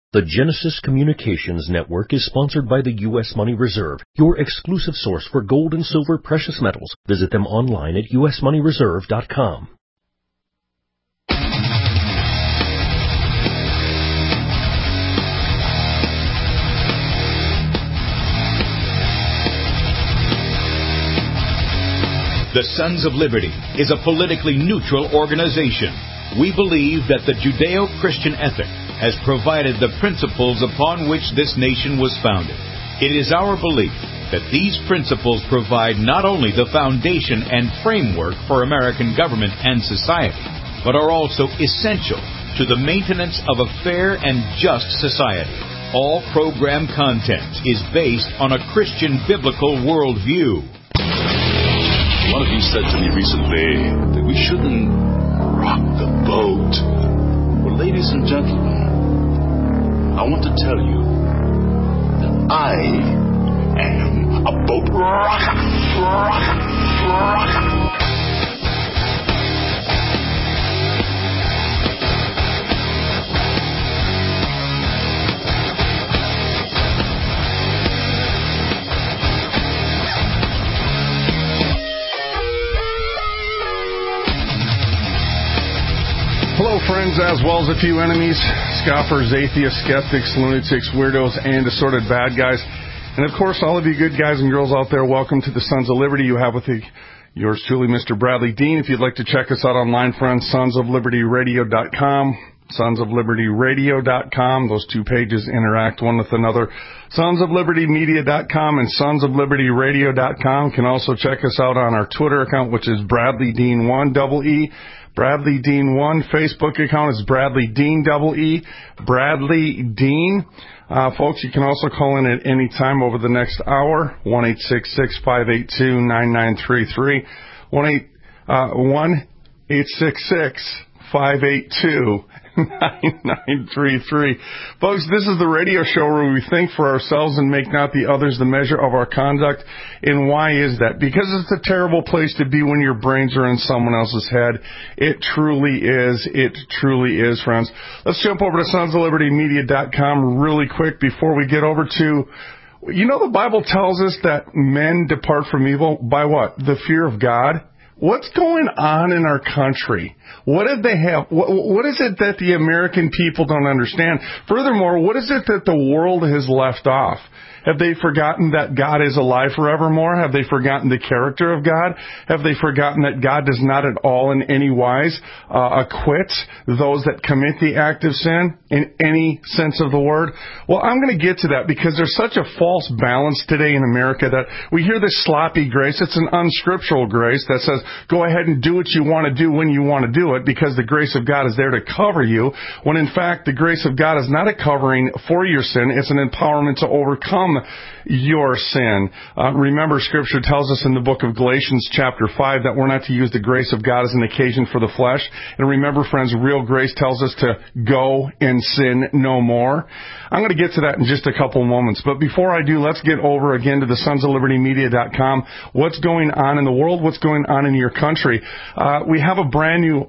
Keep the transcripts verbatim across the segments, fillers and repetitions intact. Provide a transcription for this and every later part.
The Genesis Communications Network is sponsored by the U S Money Reserve, your exclusive source for gold and silver precious metals. Visit them online at U S money reserve dot com. The Sons of Liberty is a politically neutral organization. We believe that the Judeo-Christian ethic has provided the principles upon which this nation was founded. It is our belief that these principles provide not only the foundation and framework for American government and society, but are also essential to the maintenance of a fair and just society. All program content is based on a Christian biblical worldview. One of you said to me recently that we shouldn't rock the boat. Well, ladies and gentlemen, I want to tell you that I am a boat rocker. Rocker. Rocker. Hello, friends, as well as a few enemies, scoffers, atheists, skeptics, lunatics, weirdos, and assorted bad guys. And, of course, all of you good guys and girls out there, welcome to the Sons of Liberty. You have with you yours truly, Mister Bradley Dean. If you'd like to check us out online, friends, sons of liberty radio dot com, sons of liberty radio dot com. Those two pages interact one with another. sons of liberty media dot com and sons of liberty radio dot com. Can also check us out on our Twitter account, which is Bradley Dean one, double E. Bradley Dean one. Facebook account is Bradley Dean, double E. Bradley Dean. Uh, folks, you can also call in at any time over the next hour. one eight six six, five eight two, nine nine three three. one eight six six, five eight two, nine nine three three. Folks, this is the radio show where we think for ourselves and make not the others the measure of our conduct. And why is that? Because it's a terrible place to be when your brains are in someone else's head. It truly is. It truly is, friends. Let's jump over to sons of liberty media dot com really quick before we get over to, you know, the Bible tells us that men depart from evil by what? The fear of God. What's going on in our country? What did they have? What, what is it that the American people don't understand? Furthermore, what is it that the world has left off? Have they forgotten that God is alive forevermore? Have they forgotten the character of God? Have they forgotten that God does not at all in any wise uh, acquit those that commit the act of sin in any sense of the word? Well, I'm going to get to that because there's such a false balance today in America that we hear this sloppy grace. It's an unscriptural grace that says, go ahead and do what you want to do when you want to do it because the grace of God is there to cover you, when in fact the grace of God is not a covering for your sin. It's an empowerment to overcome your sin. Uh, remember, Scripture tells us in the book of Galatians chapter five that we're not to use the grace of God as an occasion for the flesh. And remember, friends, real grace tells us to go and sin no more. I'm going to get to that in just a couple moments. But before I do, let's get over again to the sons of liberty media dot com. What's going on in the world? What's going on in your country? Uh, we have a brand new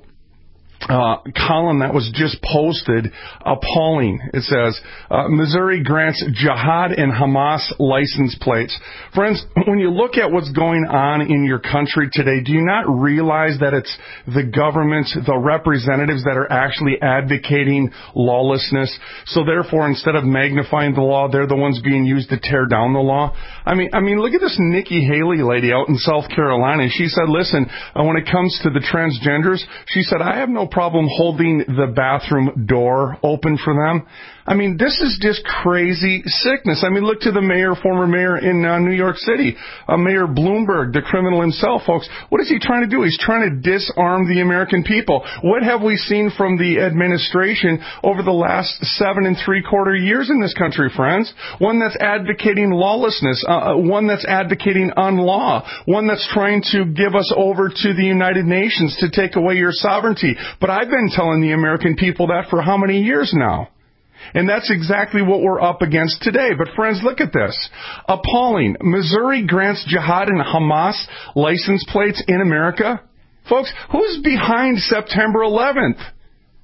Uh, column that was just posted, appalling. It says, uh, Missouri grants jihad and Hamas license plates. Friends, when you look at what's going on in your country today, do you not realize that it's the government, the representatives that are actually advocating lawlessness? So therefore, instead of magnifying the law, they're the ones being used to tear down the law. I mean, I mean, look at this Nikki Haley lady out in South Carolina. She said, listen, uh, when it comes to the transgenders, she said, I have no problem holding the bathroom door open for them. I mean, this is just crazy sickness. I mean, look to the mayor, former mayor in uh, New York City, uh, Mayor Bloomberg, the criminal himself, folks. What is he trying to do? He's trying to disarm the American people. What have we seen from the administration over the last seven and three quarter years in this country, friends? One that's advocating lawlessness, uh, one that's advocating unlaw, one that's trying to give us over to the United Nations to take away your sovereignty. But I've been telling the American people that for how many years now? And that's exactly what we're up against today. But friends, look at this. Appalling. Missouri grants jihad and Hamas license plates in America. Folks, who's behind September eleventh?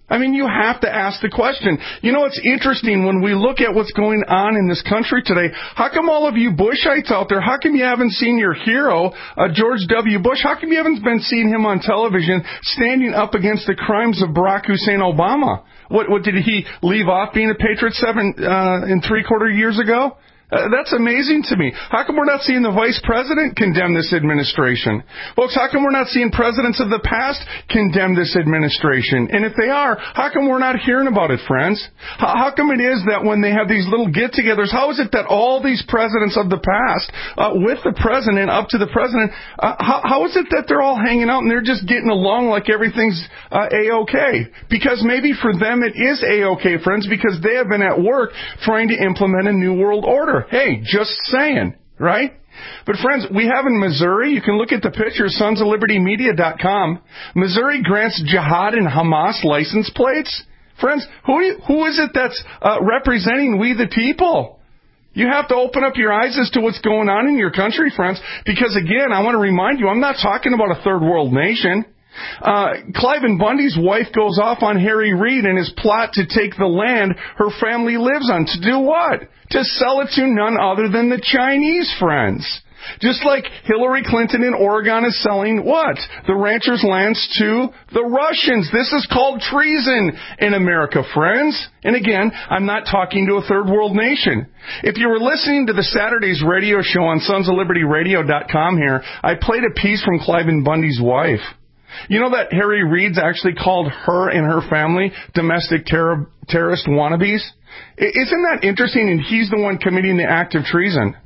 I mean, you have to ask the question. You know, it's interesting when we look at what's going on in this country today. How come all of you Bushites out there, how come you haven't seen your hero, uh, George W. Bush? How come you haven't been seeing him on television standing up against the crimes of Barack Hussein Obama? What, what did he leave off being a patriot seven uh, and three quarter years ago? Uh, that's amazing to me. How come we're not seeing the vice president condemn this administration? Folks, how come we're not seeing presidents of the past condemn this administration? And if they are, how come we're not hearing about it, friends? How, how come it is that when they have these little get-togethers, how is it that all these presidents of the past, uh, with the president, up to the president, uh, how, how is it that they're all hanging out and they're just getting along like everything's uh, A-okay? Because maybe for them it is A-okay, friends, because they have been at work trying to implement a new world order. Hey, just saying, right? But friends, we have in Missouri, you can look at the picture, sons of liberty media dot com. Missouri grants jihad and Hamas license plates. Friends, who, who is it that's uh, representing we the people? You have to open up your eyes as to what's going on in your country, friends, because again, I want to remind you, I'm not talking about a third world nation. Uh, Cliven Bundy's wife goes off on Harry Reid and his plot to take the land her family lives on. To do what? To sell it to none other than the Chinese, friends. Just like Hillary Clinton in Oregon is selling what? The ranchers' lands to the Russians. This is called treason in America, friends. And again, I'm not talking to a third world nation. If you were listening to the Saturday's radio show on sons of liberty radio dot com here, I played a piece from Cliven Bundy's wife. You know that Harry Reid's actually called her and her family domestic terror, terrorist wannabes? Isn't that interesting? And he's the one committing the act of treason.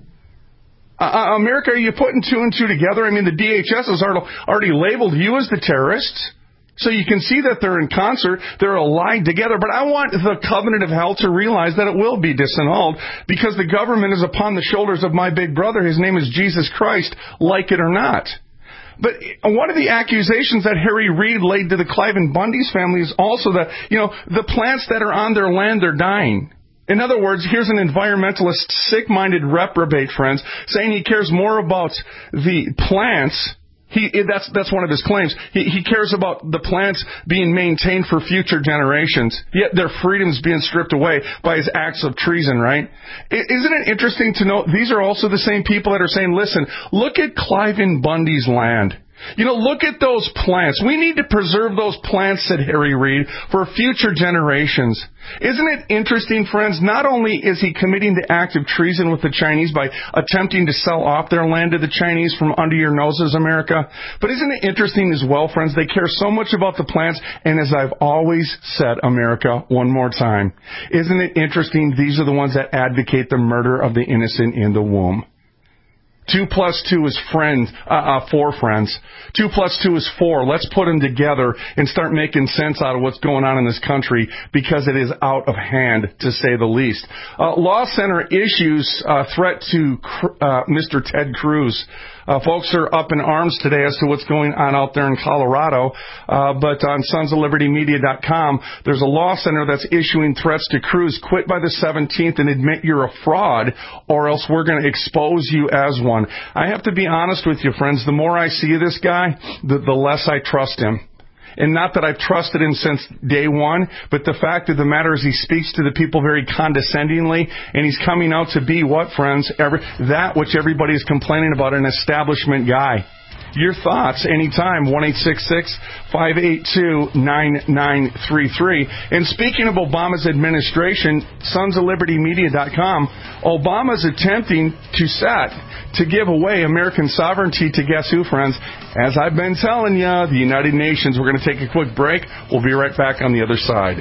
Uh, America, are you putting two and two together? I mean, the D H S has already labeled you as the terrorists. So you can see that they're in concert. They're allied together. But I want the covenant of hell to realize that it will be disannulled because the government is upon the shoulders of my big brother. His name is Jesus Christ, like it or not. But one of the accusations that Harry Reid laid to the Cliven Bundy's family is also that, you know, the plants that are on their land, they're dying. In other words, here's an environmentalist, sick-minded reprobate, friends, saying he cares more about the plants. He, that's, that's one of his claims. He, he cares about the plants being maintained for future generations, yet their freedom's being stripped away by his acts of treason, right? Isn't it interesting to note these are also the same people that are saying, listen, look at Cliven Bundy's land. You know, look at those plants. We need to preserve those plants, said Harry Reid, for future generations. Isn't it interesting, friends? Not only is he committing the act of treason with the Chinese by attempting to sell off their land to the Chinese from under your noses, America, but isn't it interesting as well, friends? They care so much about the plants, and as I've always said, America, one more time, isn't it interesting? These are the ones that advocate the murder of the innocent in the womb. Two plus two is friends, uh, uh, four friends. Two plus two is four. Let's put them together and start making sense out of what's going on in this country because it is out of hand, to say the least. Uh, Law Center issues uh, threat to uh, Mister Ted Cruz. Uh, folks are up in arms today as to what's going on out there in Colorado. Uh, but on sons of liberty media dot com, there's a law center that's issuing threats to Cruz. Quit by the seventeenth and admit you're a fraud, or else we're going to expose you as one. I have to be honest with you, friends. The more I see this guy, the, the less I trust him. And not that I've trusted him since day one, but the fact of the matter is he speaks to the people very condescendingly, and he's coming out to be what, friends? Every, that which everybody is complaining about, an establishment guy. Your thoughts anytime, one eight six six, five eight two, nine nine three three. And speaking of Obama's administration, sons of liberty media dot com, Obama's attempting to set to give away American sovereignty to guess who, friends? As I've been telling you, the United Nations. We're going to take a quick break. We'll be right back on the other side.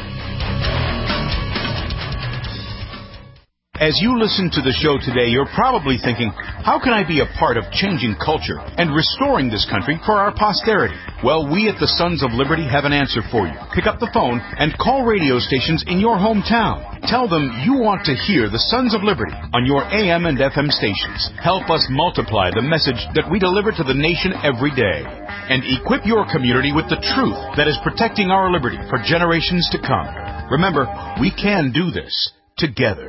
As you listen to the show today, you're probably thinking, how can I be a part of changing culture and restoring this country for our posterity? Well, we at the Sons of Liberty have an answer for you. Pick up the phone and call radio stations in your hometown. Tell them you want to hear the Sons of Liberty on your A M and F M stations. Help us multiply the message that we deliver to the nation every day. And equip your community with the truth that is protecting our liberty for generations to come. Remember, we can do this together.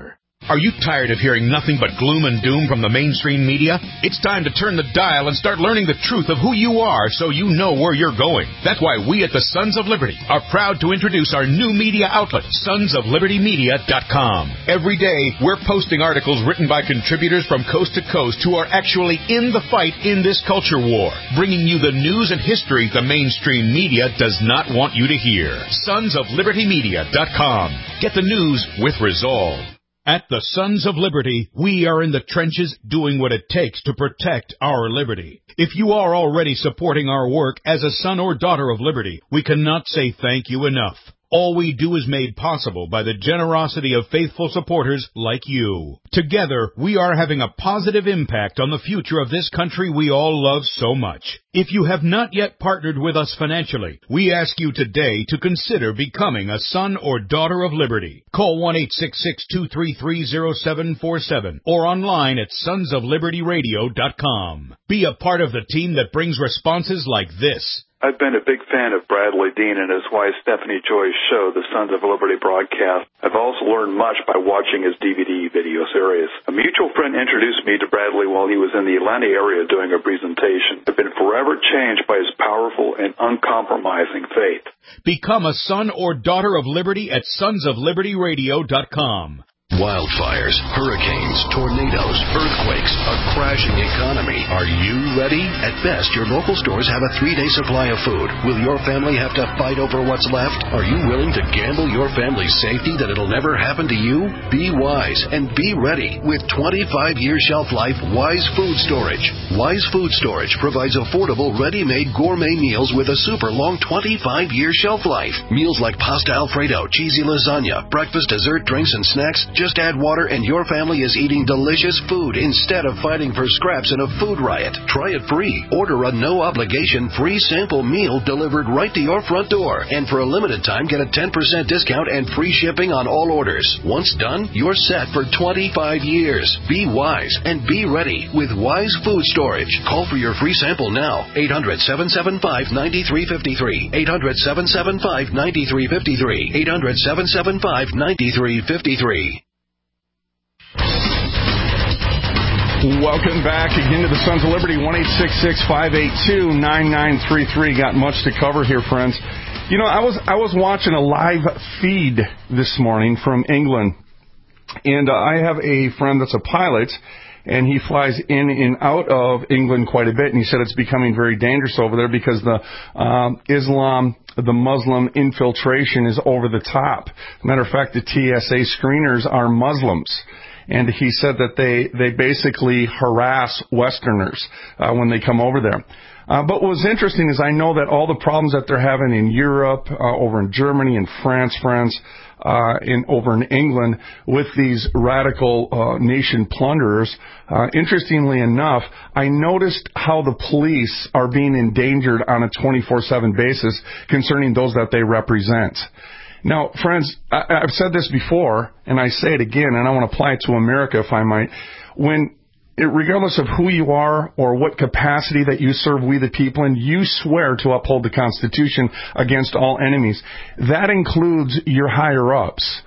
Are you tired of hearing nothing but gloom and doom from the mainstream media? It's time to turn the dial and start learning the truth of who you are so you know where you're going. That's why we at the Sons of Liberty are proud to introduce our new media outlet, sons of liberty media dot com. Every day, we're posting articles written by contributors from coast to coast who are actually in the fight in this culture war, bringing you the news and history the mainstream media does not want you to hear. sons of liberty media dot com. Get the news with resolve. At the Sons of Liberty, we are in the trenches doing what it takes to protect our liberty. If you are already supporting our work as a son or daughter of liberty, we cannot say thank you enough. All we do is made possible by the generosity of faithful supporters like you. Together, we are having a positive impact on the future of this country we all love so much. If you have not yet partnered with us financially, we ask you today to consider becoming a son or daughter of liberty. Call one eight six six, two three three, zero seven four seven or online at sons of liberty radio dot com. Be a part of the team that brings responses like this. I've been a big fan of Bradley Dean and his wife Stephanie Joy's show, The Sons of Liberty broadcast. I've also learned much by watching his D V D video series. A mutual friend introduced me to Bradley while he was in the Atlanta area doing a presentation. I've been forever changed by his powerful and uncompromising faith. Become a son or daughter of liberty at sons of liberty radio dot com. Wildfires, hurricanes, tornadoes, earthquakes, a crashing economy. Are you ready? At best, your local stores have a three-day supply of food. Will your family have to fight over what's left? Are you willing to gamble your family's safety that it'll never happen to you? Be wise and be ready with twenty-five year shelf life Wise Food Storage. Wise Food Storage provides affordable, ready-made gourmet meals with a super long twenty-five year shelf life. Meals like pasta Alfredo, cheesy lasagna, breakfast, dessert, drinks, and snacks. Just add water and your family is eating delicious food instead of fighting for scraps in a food riot. Try it free. Order a no-obligation free sample meal delivered right to your front door. And for a limited time, get a ten percent discount and free shipping on all orders. Once done, you're set for twenty-five years. Be wise and be ready with Wise Food Storage. Call for your free sample now. eight hundred, seven seven five, nine three five three. eight hundred, seven seven five, nine three five three. eight hundred, seven seven five, nine three five three. Welcome back again to the Sons of Liberty, one eight six six, five eight two, nine nine three three. Got much to cover here, friends. You know, I was I was watching a live feed this morning from England, and uh, I have a friend that's a pilot, and he flies in and out of England quite a bit, and he said it's becoming very dangerous over there because the um, Islam, the Muslim infiltration is over the top. Matter of fact, the T S A screeners are Muslims. And he said that they, they basically harass Westerners uh, when they come over there. Uh, but what was interesting is I know that all the problems that they're having in Europe, uh, over in Germany and France, friends, uh, in over in England with these radical uh, nation plunderers, uh, interestingly enough, I noticed how the police are being endangered on a twenty-four seven basis concerning those that they represent. Now, friends, I, I've said this before, and I say it again, and I want to apply it to America, if I might. When, regardless of who you are or what capacity that you serve we the people, and you swear to uphold the Constitution against all enemies, that includes your higher-ups.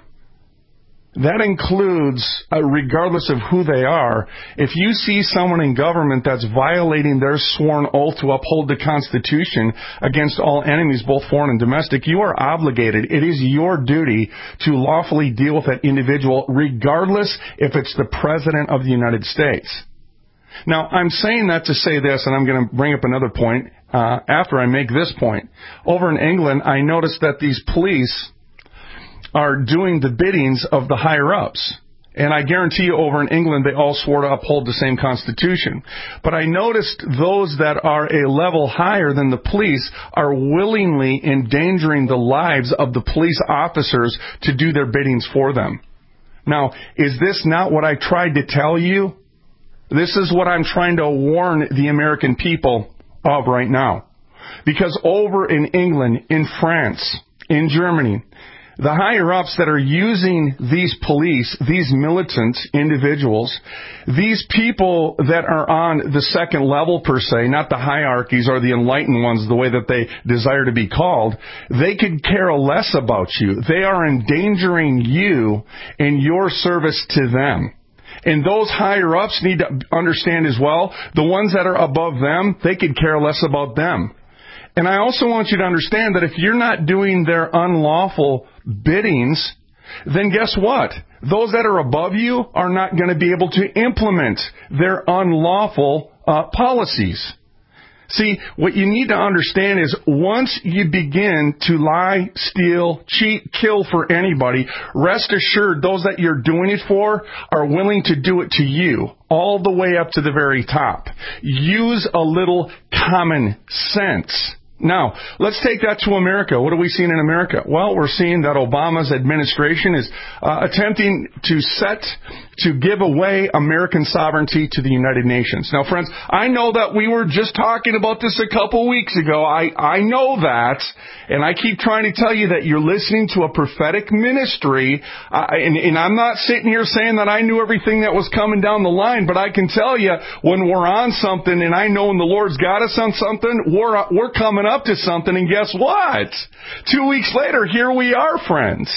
That includes, uh, regardless of who they are, if you see someone in government that's violating their sworn oath to uphold the Constitution against all enemies, both foreign and domestic, you are obligated. It is your duty to lawfully deal with that individual, regardless if it's the President of the United States. Now, I'm saying that to say this, and I'm going to bring up another point uh, after I make this point. Over in England, I noticed that these police are doing the biddings of the higher-ups. And I guarantee you over in England, they all swore to uphold the same Constitution. But I noticed those that are a level higher than the police are willingly endangering the lives of the police officers to do their biddings for them. Now, is this not what I tried to tell you? This is what I'm trying to warn the American people of right now. Because over in England, in France, in Germany, The higher-ups that are using these police, these militant individuals, these people that are on the second level per se, not the hierarchies or the enlightened ones, the way that they desire to be called, they could care less about you. They are endangering you in your service to them. And those higher-ups need to understand as well, the ones that are above them, they could care less about them. And I also want you to understand that if you're not doing their unlawful biddings, then guess what? Those that are above you are not going to be able to implement their unlawful uh, policies. See, what you need to understand is once you begin to lie, steal, cheat, kill for anybody, rest assured those that you're doing it for are willing to do it to you, all the way up to the very top. Use a little common sense. Now, let's take that to America. What are we seeing in America? Well, we're seeing that Obama's administration is uh, attempting to set, to give away American sovereignty to the United Nations. Now, friends, I know that we were just talking about this a couple weeks ago. I, I know that, and I keep trying to tell you that you're listening to a prophetic ministry, uh, and, and I'm not sitting here saying that I knew everything that was coming down the line, but I can tell you when we're on something, and I know when the Lord's got us on something, we're, we're coming up to something, and guess what? Two weeks later, here we are, friends.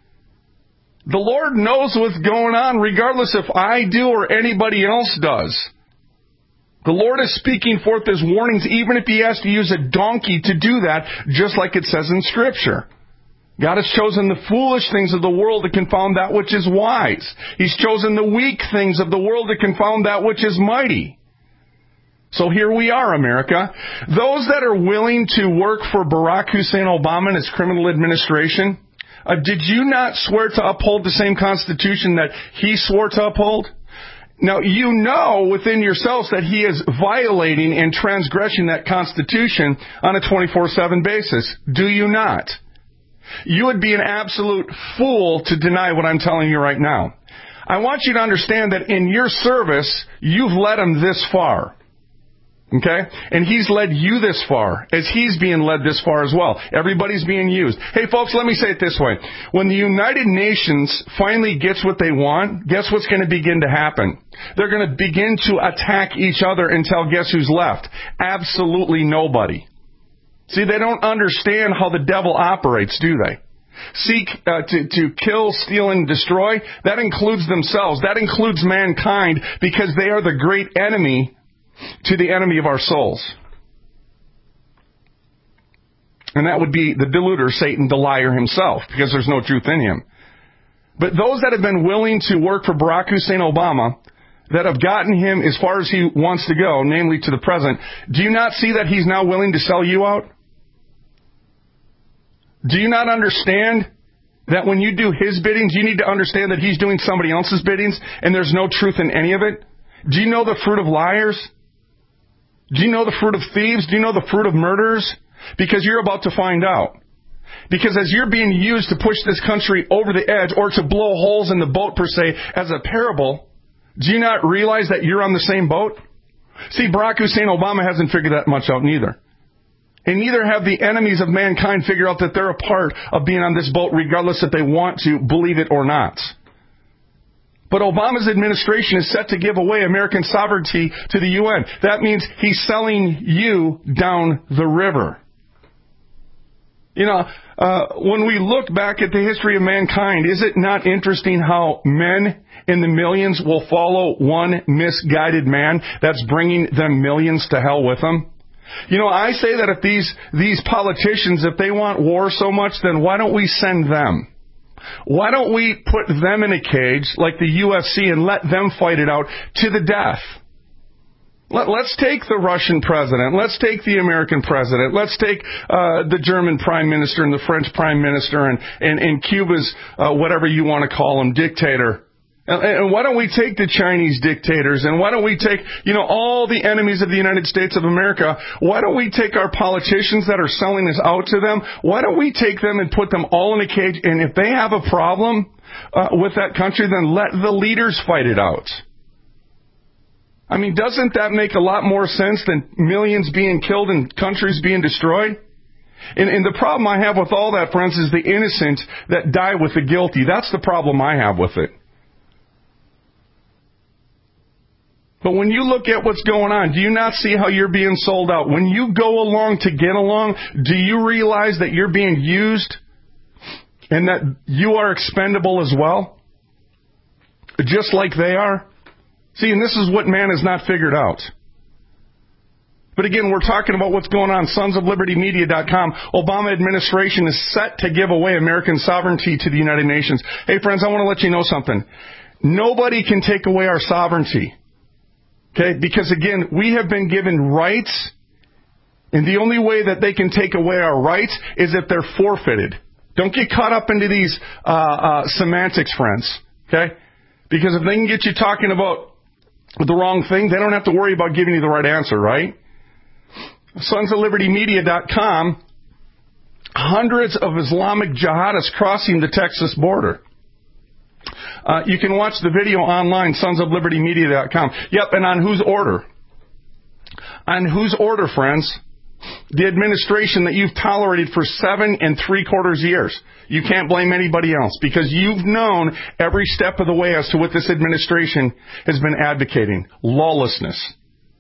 The Lord knows what's going on, regardless if I do or anybody else does. The Lord is speaking forth His warnings, even if He has to use a donkey to do that, just like it says in Scripture. God has chosen the foolish things of the world to confound that which is wise. He's chosen the weak things of the world to confound that which is mighty. So here we are, America. Those that are willing to work for Barack Hussein Obama and his criminal administration, uh, did you not swear to uphold the same Constitution that he swore to uphold? Now, you know within yourselves that he is violating and transgressing that Constitution on a twenty-four seven basis. Do you not? You would be an absolute fool to deny what I'm telling you right now. I want you to understand that in your service, you've led him this far. Okay? And he's led you this far, as he's being led this far as well. Everybody's being used. Hey, folks, let me say it this way. When the United Nations finally gets what they want, guess what's going to begin to happen? They're going to begin to attack each other until guess who's left? Absolutely nobody. See, they don't understand how the devil operates, do they? Seek uh, to, to kill, steal, and destroy. That includes themselves. That includes mankind, because they are the great enemy to the enemy of our souls. And that would be the deluder, Satan, the liar himself, because there's no truth in him. But those that have been willing to work for Barack Hussein Obama, that have gotten him as far as he wants to go, namely to the present, do you not see that he's now willing to sell you out? Do you not understand that when you do his biddings, you need to understand that he's doing somebody else's biddings, and there's no truth in any of it? Do you know the fruit of liars? Do you know the fruit of thieves? Do you know the fruit of murderers? Because you're about to find out. Because as you're being used to push this country over the edge or to blow holes in the boat, per se, as a parable, do you not realize that you're on the same boat? See, Barack Hussein Obama hasn't figured that much out neither. And neither have the enemies of mankind figured out that they're a part of being on this boat, regardless if they want to believe it or not. But Obama's administration is set to give away American sovereignty to the U N. That means he's selling you down the river. You know, uh, when we look back at the history of mankind, is it not interesting how men in the millions will follow one misguided man that's bringing them millions to hell with them? You know, I say that if these, these politicians, if they want war so much, then why don't we send them? Why don't we put them in a cage like the U F C and let them fight it out to the death? Let, let's take the Russian president. Let's take the American president. Let's take uh, the German prime minister and the French prime minister and, and, and Cuba's, uh, whatever you want to call him, dictator. And, and why don't we take the Chinese dictators? And why don't we take, you know, all the enemies of the United States of America? Why don't we take our politicians that are selling this out to them? Why don't we take them and put them all in a cage? And if they have a problem uh, with that country, then let the leaders fight it out. I mean, doesn't that make a lot more sense than millions being killed and countries being destroyed? And, and the problem I have with all that, friends, is the innocent that die with the guilty. That's the problem I have with it. But when you look at what's going on, do you not see how you're being sold out? When you go along to get along, do you realize that you're being used and that you are expendable as well? Just like they are? See, and this is what man has not figured out. But again, we're talking about what's going on. Sons of Liberty Media dot com. Obama administration is set to give away American sovereignty to the United Nations. Hey, friends, I want to let you know something. Nobody can take away our sovereignty. Okay? Because again, we have been given rights, and the only way that they can take away our rights is if they're forfeited. Don't get caught up into these uh, uh, semantics, friends. Okay? Because if they can get you talking about the wrong thing, they don't have to worry about giving you the right answer, right? Sons of Liberty Media dot com, hundreds of Islamic jihadists crossing the Texas border. Uh, you can watch the video online, Sons of Liberty Media dot com. Yep, and on whose order? On whose order, friends? The administration that you've tolerated for seven and three quarters years. You can't blame anybody else because you've known every step of the way as to what this administration has been advocating. Lawlessness.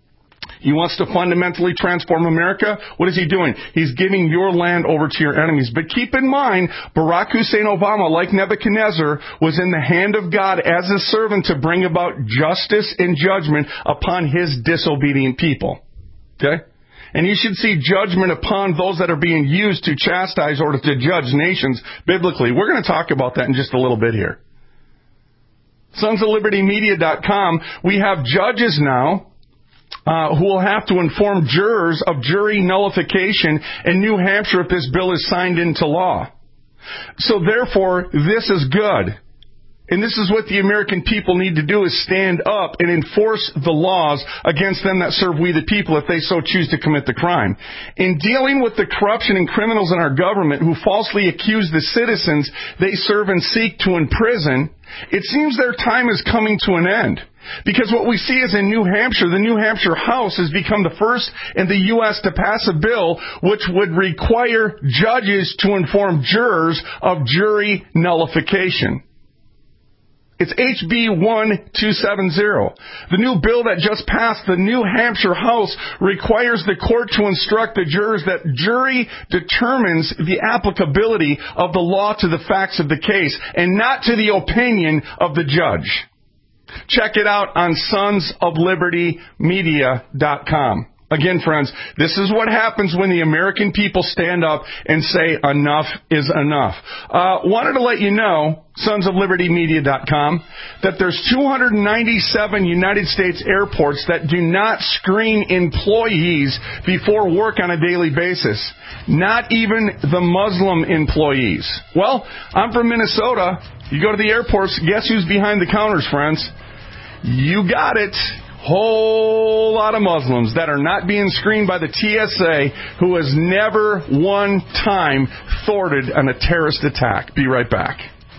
He wants to fundamentally transform America. What is he doing? He's giving your land over to your enemies. But keep in mind, Barack Hussein Obama, like Nebuchadnezzar, was in the hand of God as a servant to bring about justice and judgment upon his disobedient people. Okay? And you should see judgment upon those that are being used to chastise or to judge nations biblically. We're going to talk about that in just a little bit here. Sons of Liberty Media dot com, we have judges now Uh, who will have to inform jurors of jury nullification in New Hampshire if this bill is signed into law. So therefore, this is good. And this is what the American people need to do, is stand up and enforce the laws against them that serve we the people if they so choose to commit the crime. In dealing with the corruption and criminals in our government who falsely accuse the citizens they serve and seek to imprison, it seems their time is coming to an end. Because what we see is in New Hampshire, the New Hampshire House has become the first in the U S to pass a bill which would require judges to inform jurors of jury nullification. It's H B twelve seventy. The new bill that just passed the New Hampshire House requires the court to instruct the jurors that jury determines the applicability of the law to the facts of the case and not to the opinion of the judge. Check it out on Sons of Liberty Media dot com. Again, friends, this is what happens when the American people stand up and say enough is enough. Uh, wanted to let you know, Sons of Liberty Media dot com, that there's two hundred ninety-seven United States airports that do not screen employees before work on a daily basis. Not even the Muslim employees. Well, I'm from Minnesota. You go to the airports, guess who's behind the counters, friends? You got it. Whole lot of Muslims that are not being screened by the T S A, who has never one time thwarted on a terrorist attack. Be right back.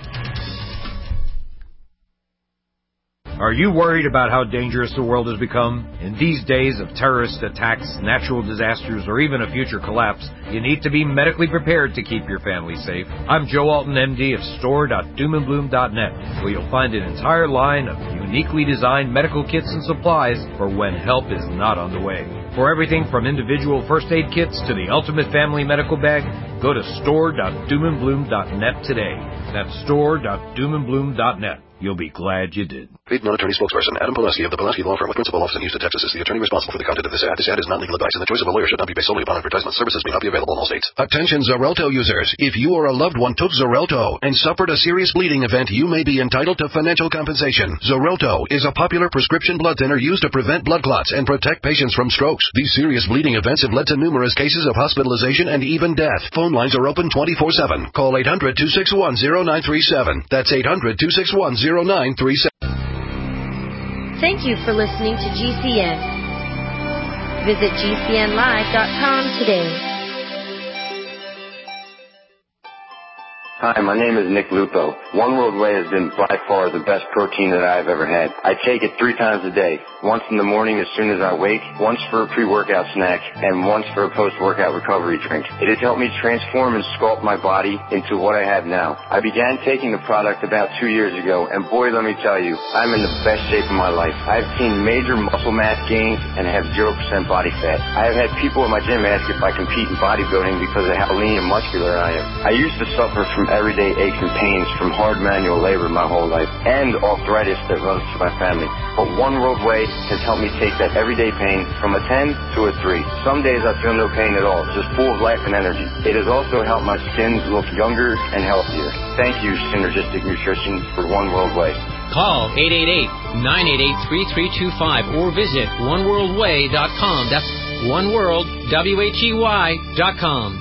Are you worried about how dangerous the world has become? In these days of terrorist attacks, natural disasters, or even a future collapse, you need to be medically prepared to keep your family safe. I'm Joe Alton, M D of store dot doom and bloom dot net, where you'll find an entire line of uniquely designed medical kits and supplies for when help is not on the way. For everything from individual first aid kits to the ultimate family medical bag, go to store dot doom and bloom dot net today. That's store dot doom and bloom dot net. You'll be glad you did. Paid non-attorney spokesperson Adam Pulaski of the Pulaski Law Firm with principal office in Houston, Texas is the attorney responsible for the content of this ad. This ad is not legal advice, and the choice of a lawyer should not be based solely upon advertisement. Services may not be available in all states. Attention Xarelto users. If you or a loved one took Xarelto and suffered a serious bleeding event, you may be entitled to financial compensation. Xarelto is a popular prescription blood thinner used to prevent blood clots and protect patients from strokes. These serious bleeding events have led to numerous cases of hospitalization and even death. Phone lines are open twenty-four seven. Call eight hundred, two six one, zero nine three seven. That's eight hundred, two six one, zero nine three seven. Thank you for listening to G C N. Visit G C N live dot com today. Hi, my name is Nick Lupo. One World Whey has been by far the best protein that I've ever had. I take it three times a day. Once in the morning as soon as I wake, once for a pre-workout snack, and once for a post-workout recovery drink. It has helped me transform and sculpt my body into what I have now. I began taking the product about two years ago, and boy, let me tell you, I'm in the best shape of my life. I've seen major muscle mass gains and have zero percent body fat. I have had people at my gym ask if I compete in bodybuilding because of how lean and muscular I am. I used to suffer from everyday aches and pains from hard manual labor my whole life and arthritis that runs through my family. But One World Whey has helped me take that everyday pain from a ten to a three. Some days I feel no pain at all, just full of life and energy. It has also helped my skin look younger and healthier. Thank you, Synergistic Nutrition, for One World Whey. Call eight eight eight, nine eight eight, three three two five or visit one world way dot com. That's oneworld, W H E Y, dot com.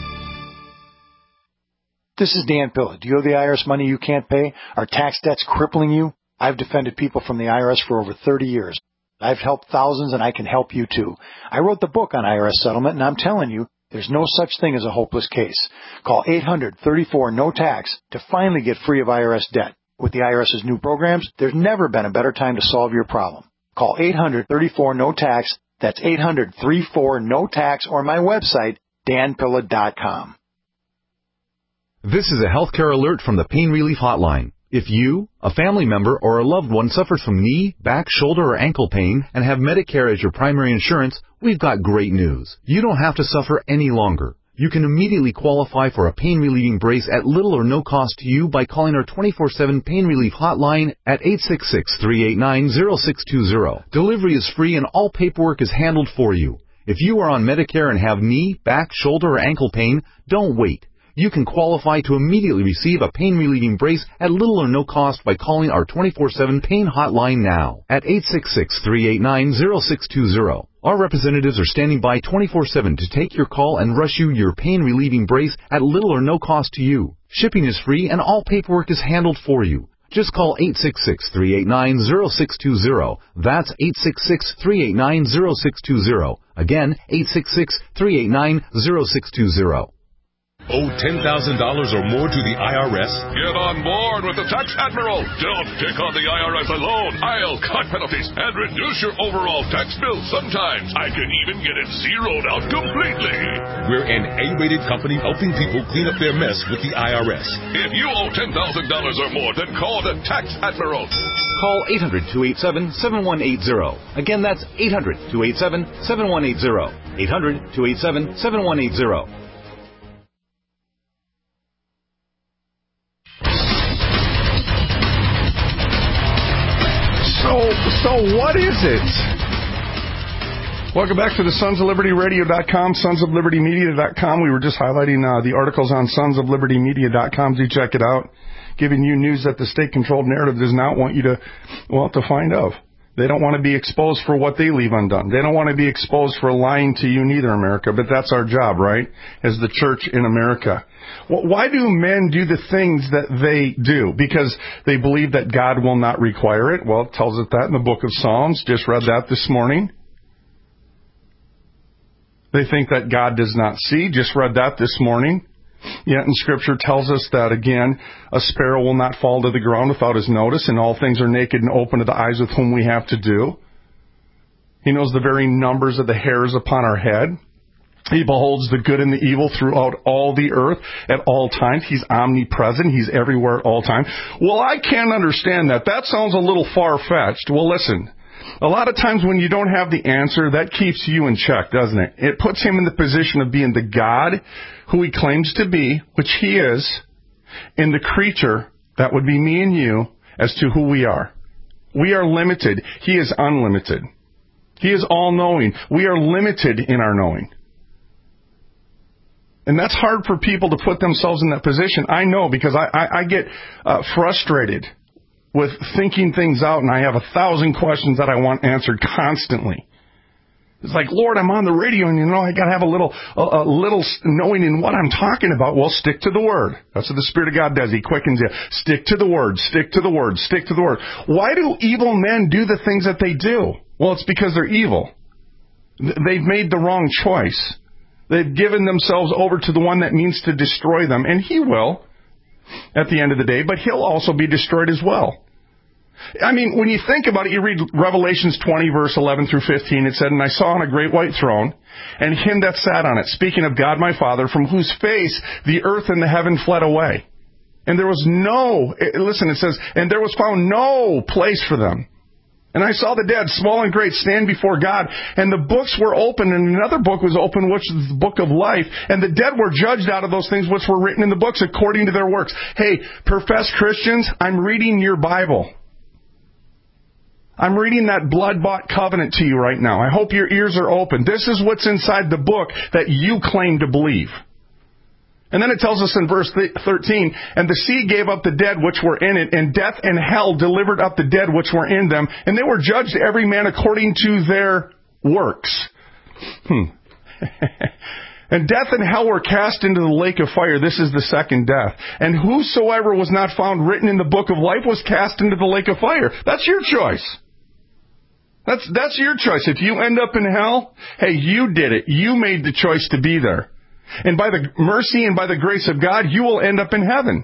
This is Dan Pilla. Do you owe the I R S money you can't pay? Are tax debts crippling you? I've defended people from the I R S for over thirty years. I've helped thousands, and I can help you, too. I wrote the book on I R S settlement, and I'm telling you, there's no such thing as a hopeless case. Call eight hundred, thirty-four, no tax to finally get free of I R S debt. With the IRS's new programs, there's never been a better time to solve your problem. Call eight hundred, thirty-four, no tax. That's eight hundred, thirty-four, no tax, or my website, dan pilla dot com. This is a healthcare alert from the Pain Relief Hotline. If you, a family member, or a loved one suffers from knee, back, shoulder, or ankle pain and have Medicare as your primary insurance, we've got great news. You don't have to suffer any longer. You can immediately qualify for a pain-relieving brace at little or no cost to you by calling our twenty-four seven Pain Relief Hotline at eight six six, three eight nine, zero six two zero. Delivery is free and all paperwork is handled for you. If you are on Medicare and have knee, back, shoulder, or ankle pain, don't wait. You can qualify to immediately receive a pain-relieving brace at little or no cost by calling our twenty-four seven Pain Hotline now at eight six six, three eight nine, zero six two zero. Our representatives are standing by twenty-four seven to take your call and rush you your pain-relieving brace at little or no cost to you. Shipping is free and all paperwork is handled for you. Just call eight six six, three eight nine, zero six two zero. That's eight six six, three eight nine, zero six two zero. Again, eight six six, three eight nine, zero six two zero. Owe ten thousand dollars or more to the I R S? Get on board with the Tax Admiral. Don't take on the I R S alone. I'll cut penalties and reduce your overall tax bill. Sometimes I can even get it zeroed out completely. We're an A-rated company helping people clean up their mess with the I R S. If you owe ten thousand dollars or more, then call the Tax Admiral. Call eight hundred, two eight seven, seven one eight zero. Again, that's eight hundred, two eight seven, seven one eight zero. eight hundred, two eight seven, seven one eight zero. So, so what is it? Welcome back to the Sons of Liberty Radio dot com, Sons of Liberty Media dot com. We were just highlighting uh, the articles on Sons of Liberty Media dot com. Do check it out. Giving you news that the state-controlled narrative does not want you to, well, to find out. They don't want to be exposed for what they leave undone. They don't want to be exposed for lying to you neither, America. But that's our job, right? As the church in America. Well, why do men do the things that they do? Because they believe that God will not require it. Well, it tells us that in the book of Psalms. Just read that this morning. They think that God does not see. Just read that this morning. Yet in Scripture tells us that, again, a sparrow will not fall to the ground without his notice, and all things are naked and open to the eyes with whom we have to do. He knows the very numbers of the hairs upon our head. He beholds the good and the evil throughout all the earth at all times. He's omnipresent. He's everywhere at all times. Well, I can't understand that. That sounds a little far-fetched. Well, listen. A lot of times when you don't have the answer, that keeps you in check, doesn't it? It puts him in the position of being the God who he claims to be, which he is, and the creature, that would be me and you, as to who we are. We are limited. He is unlimited. He is all-knowing. We are limited in our knowing. And that's hard for people to put themselves in that position. I know, because I, I, I get uh, frustrated with thinking things out, and I have a thousand questions that I want answered constantly. It's like, Lord, I'm on the radio, and you know, I got to have a little, a, a little knowing in what I'm talking about. Well, stick to the Word. That's what the Spirit of God does. He quickens you. Stick to the Word. Stick to the Word. Stick to the Word. Why do evil men do the things that they do? Well, it's because they're evil. They've made the wrong choice. They've given themselves over to the one that means to destroy them, and he will. at the end of the day, but he'll also be destroyed as well. I mean, when you think about it, you read Revelations twenty, verse eleven through fifteen, it said, "And I saw on a great white throne, and him that sat on it, speaking of God my Father, from whose face the earth and the heaven fled away. And there was no," listen, it says, "and there was found no place for them. And I saw the dead, small and great, stand before God, and the books were opened, and another book was opened, which is the book of life. And the dead were judged out of those things which were written in the books according to their works." Hey, professed Christians, I'm reading your Bible. I'm reading that blood-bought covenant to you right now. I hope your ears are open. This is what's inside the book that you claim to believe. And then it tells us in verse thirteen, "And the sea gave up the dead which were in it, and death and hell delivered up the dead which were in them, and they were judged every man according to their works." Hmm. "And death and hell were cast into the lake of fire." This is the second death. "And whosoever was not found written in the book of life was cast into the lake of fire." That's your choice. That's, that's your choice. If you end up in hell, hey, you did it. You made the choice to be there. And by the mercy and by the grace of God, you will end up in heaven.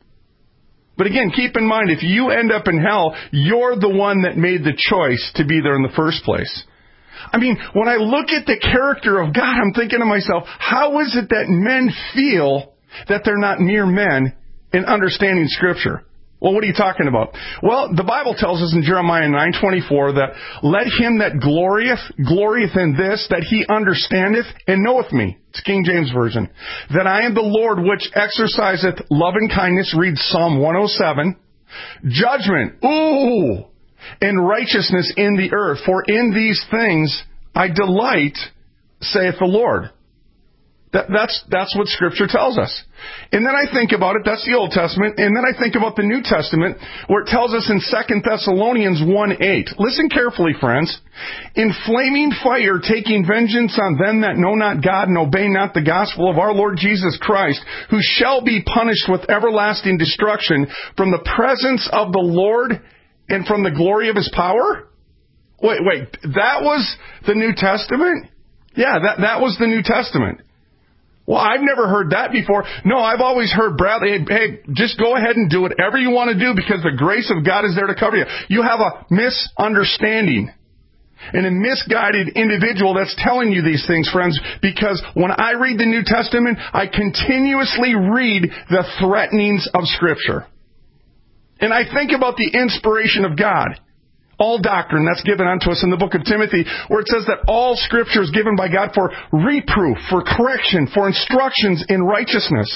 But again, keep in mind, if you end up in hell, you're the one that made the choice to be there in the first place. I mean, when I look at the character of God, I'm thinking to myself, how is it that men feel that they're not mere men in understanding Scripture? Well, what are you talking about? Well, the Bible tells us in Jeremiah nine twenty-four that, "Let him that glorieth, glorieth in this, that he understandeth and knoweth me." It's King James Version. "That I am the Lord which exerciseth loving kindness," read Psalm one oh seven, "judgment, ooh, and righteousness in the earth. For in these things I delight, saith the Lord." That, that's, that's what Scripture tells us. And then I think about it, that's the Old Testament, and then I think about the New Testament, where it tells us in Second Thessalonians one eight. Listen carefully, friends. "In flaming fire, taking vengeance on them that know not God and obey not the gospel of our Lord Jesus Christ, who shall be punished with everlasting destruction from the presence of the Lord and from the glory of His power." Wait, wait, that was the New Testament? Yeah, that, that was the New Testament. Well, I've never heard that before. No, I've always heard, Bradley, hey, hey, just go ahead and do whatever you want to do because the grace of God is there to cover you. You have a misunderstanding and a misguided individual that's telling you these things, friends, because when I read the New Testament, I continuously read the threatenings of Scripture. And I think about the inspiration of God. All doctrine that's given unto us in the book of Timothy, where it says that all Scripture is given by God for reproof, for correction, for instructions in righteousness.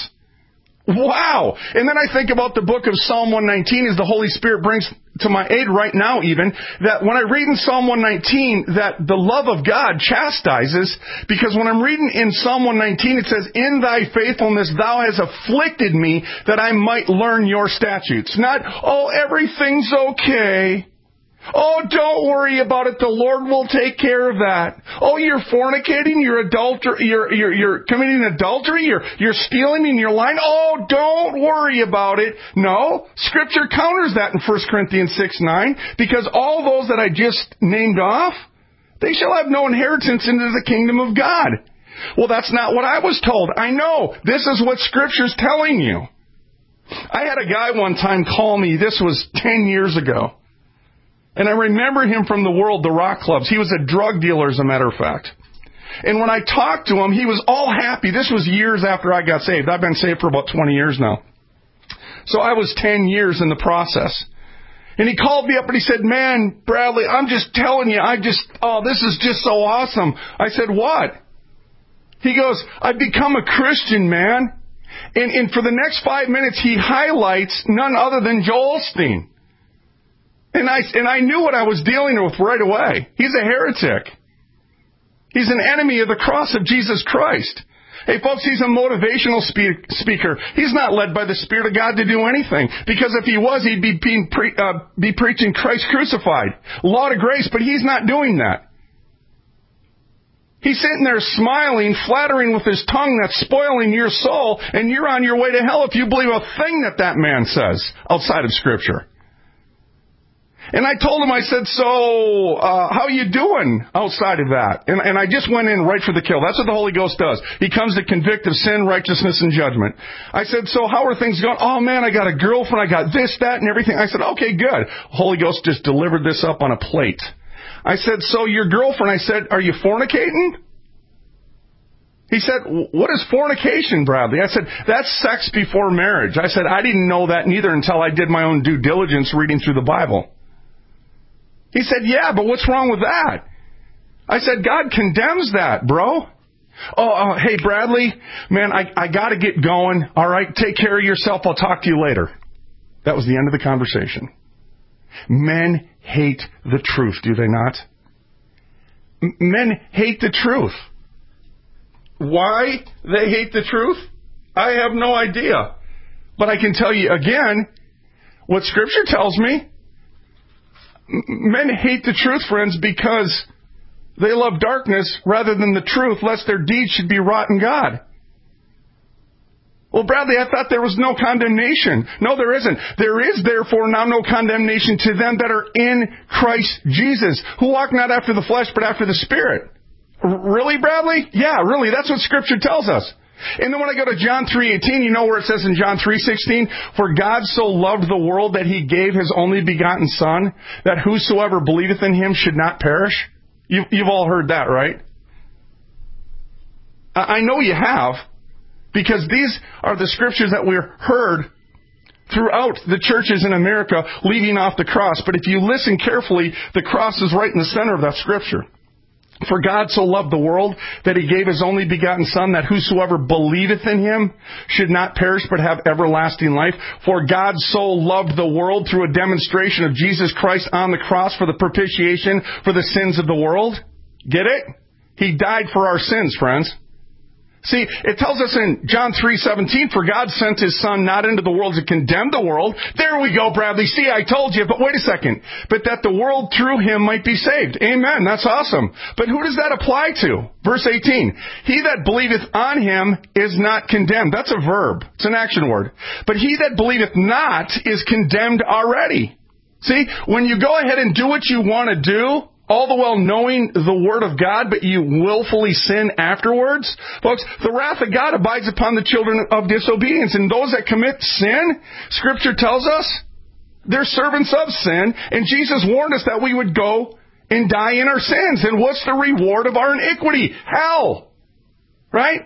Wow! And then I think about the book of Psalm one nineteen, as the Holy Spirit brings to my aid right now even, that when I read in Psalm one nineteen that the love of God chastises, because when I'm reading in Psalm one nineteen it says, "In thy faithfulness thou hast afflicted me that I might learn your statutes." Not, "Oh, everything's okay. Oh, don't worry about it. The Lord will take care of that. Oh, you're fornicating, you're adulter, you're, you're, you're committing adultery, you're, you're stealing and you're lying. Oh, don't worry about it." No, Scripture counters that in First Corinthians six nine, because all those that I just named off, they shall have no inheritance into the kingdom of God. Well, that's not what I was told. I know. This is what Scripture's telling you. I had a guy one time call me, this was ten years ago. And I remember him from the world, the rock clubs. He was a drug dealer, as a matter of fact. And when I talked to him, he was all happy. This was years after I got saved. I've been saved for about twenty years now. So I was ten years in the process. And he called me up and he said, "Man, Bradley, I'm just telling you, I just, oh, this is just so awesome." I said, "What?" He goes, "I've become a Christian, man." And, and for the next five minutes, he highlights none other than Joel Osteen. And I, and I knew what I was dealing with right away. He's a heretic. He's an enemy of the cross of Jesus Christ. Hey, folks, he's a motivational spe- speaker. He's not led by the Spirit of God to do anything. Because if he was, he'd be, being pre- uh, be preaching Christ crucified. Law to grace, but he's not doing that. He's sitting there smiling, flattering with his tongue that's spoiling your soul, and you're on your way to hell if you believe a thing that that man says outside of Scripture. And I told him, I said, so, uh, how you doing outside of that? And, and I just went in right for the kill. That's what the Holy Ghost does. He comes to convict of sin, righteousness, and judgment. I said, so how are things going? Oh man, I got a girlfriend, I got this, that, and everything. I said, okay, good. Holy Ghost just delivered this up on a plate. I said, so your girlfriend, I said, are you fornicating? He said, what is fornication, Bradley? I said, that's sex before marriage. I said, I didn't know that neither until I did my own due diligence reading through the Bible. He said, yeah, but what's wrong with that? I said, God condemns that, bro. Oh, uh, hey, Bradley, man, I, I got to get going. All right, take care of yourself. I'll talk to you later. That was the end of the conversation. Men hate the truth, do they not? M- men hate the truth. Why they hate the truth? I have no idea. But I can tell you again what Scripture tells me. Men hate the truth, friends, because they love darkness rather than the truth, lest their deeds should be wrought in God. Well, Bradley, I thought there was no condemnation. No, there isn't. There is, therefore, now no condemnation to them that are in Christ Jesus, who walk not after the flesh, but after the Spirit. R- really, Bradley? Yeah, really. That's what Scripture tells us. And then when I go to John three eighteen, you know where it says in John three sixteen, for God so loved the world that he gave his only begotten Son, that whosoever believeth in him should not perish. You, you've all heard that, right? I know you have, because these are the scriptures that we're heard throughout the churches in America leaving off the cross. But if you listen carefully, the cross is right in the center of that scripture. For God so loved the world that he gave his only begotten Son, that whosoever believeth in him should not perish but have everlasting life. For God so loved the world through a demonstration of Jesus Christ on the cross for the propitiation for the sins of the world. Get it? He died for our sins, friends. See, it tells us in John three seventeen, for God sent his Son not into the world to condemn the world. There we go, Bradley. See, I told you, but wait a second. But that the world through him might be saved. Amen. That's awesome. But who does that apply to? Verse eighteen, he that believeth on him is not condemned. That's a verb. It's an action word. But he that believeth not is condemned already. See, when you go ahead and do what you want to do, all the while knowing the Word of God, but you willfully sin afterwards. Folks, the wrath of God abides upon the children of disobedience. And those that commit sin, Scripture tells us, they're servants of sin. And Jesus warned us that we would go and die in our sins. And what's the reward of our iniquity? Hell. Right?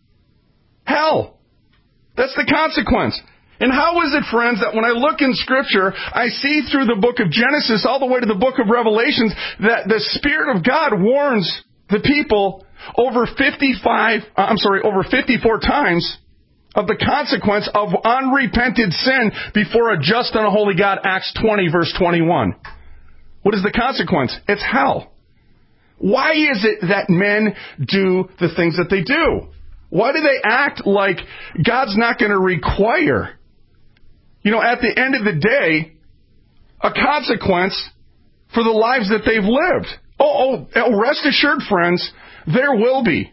Hell. That's the consequence. And how is it, friends, that when I look in Scripture, I see through the book of Genesis all the way to the book of Revelations that the Spirit of God warns the people over fifty-five, I'm sorry, over fifty-four times of the consequence of unrepented sin before a just and a holy God, Acts twenty, verse twenty-one. What is the consequence? It's hell. Why is it that men do the things that they do? Why do they act like God's not going to require, you know, at the end of the day, a consequence for the lives that they've lived? Oh, oh, rest assured, friends, there will be.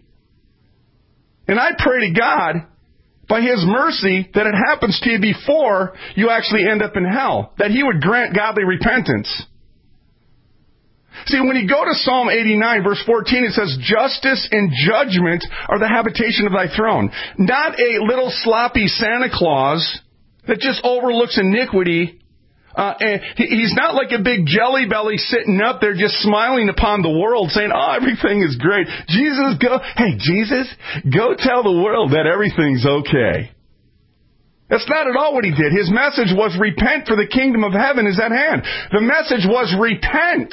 And I pray to God, by his mercy, that it happens to you before you actually end up in hell, that he would grant godly repentance. See, when you go to Psalm eighty-nine, verse fourteen, it says, justice and judgment are the habitation of thy throne. Not a little sloppy Santa Claus that just overlooks iniquity. Uh, and he, he's not like a big jelly belly sitting up there just smiling upon the world saying, oh, everything is great. Jesus, go, hey, Jesus, go tell the world that everything's okay. That's not at all what he did. His message was repent, for the kingdom of heaven is at hand. The message was repent.